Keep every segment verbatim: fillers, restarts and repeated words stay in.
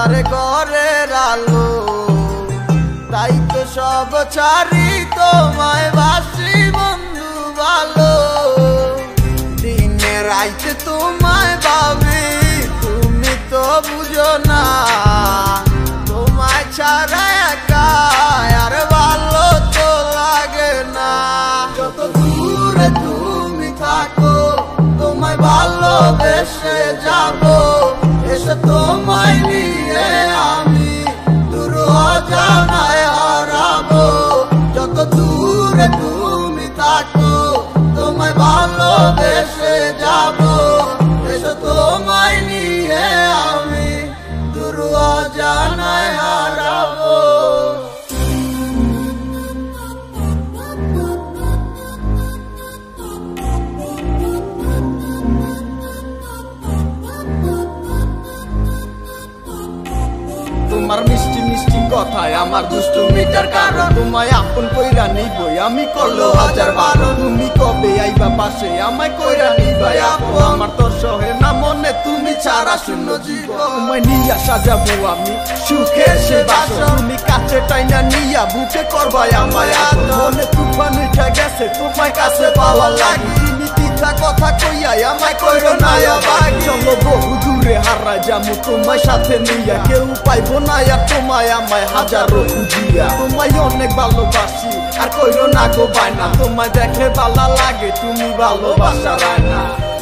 আধারে ঘরের আলো, তাই তো সব ছাড়ি তোমায় বাসি বন্ধু ভালো। দিনে রাইতে তোমায় ভাবি, তুমি তো বুঝো না, তোমায় ছাড়া একা আর ভালো তো লাগে না। যত দূরে তুমি থাকো তোমায় ভালোবেসে যাবো, এসে তোমায় নিয়ে আমি দূর অজানায় হারাবো। যত দূরে তুমি থাকো তোমায় ভালোবেসে যাবো, এসে তোমায় নিয়ে আমি দূর অজানায় হারাবো। তোমার মিষ্টি মিষ্টি কথায় আমার দুষ্টুমিটার কারণ, তোমায় আপন কইরা নিবই আমি করলো হাজার বারো। তুমি কবে আইবা পাশে আমায় কইরা নিবাই আপু, আমার তো সহে না মনে তুমি ছাড়া শূন্য জীবন। তোমায় নিয়া সাজাবো আমি সুখে সে বাসর, তুমি কাছে টাইনা নিয়া বুকে করবাই আমায় আদর। মনে তুফান উঠা গেছে তোমায় কাছে পাওয়ার লাগি, তুমি তিতা কথা কইয়াই আমায় কইরো না আবার। চলো বহু দূরে হারা যামু তোমায় সাথে নিয়া, কেউ পাইবো না আর তোমায় আমায় হাজারো খুঁজিয়া। তোমায় অনেক ভালোবাসি আর কইরো না গো বায়না, তোমায় দেখে ভালো লাগে তুমি ভালোবাসা রায়না।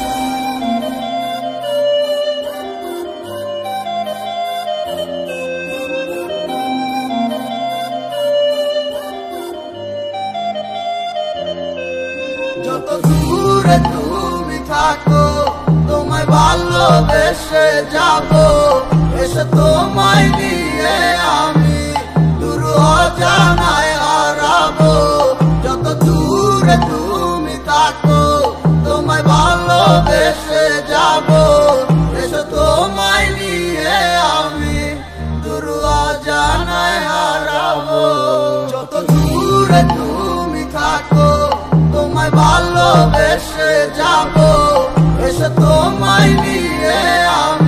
যত দূরে তুমি থাকো তোমায় ভালোবেসে যাবো, এসে তোমায় নিয়ে আমি দূর অজানায় হারাবো। যত দূরে তুমি থাকো তোমায় ভালোবেসে যাবো, এসে তোমায় নিয়ে আমি দূর অজানায় হারাবো। যত দূরে তুমি থাকো তোমায় ভালোবেসে যাবো, এসে তোমায় নিয়ে আমি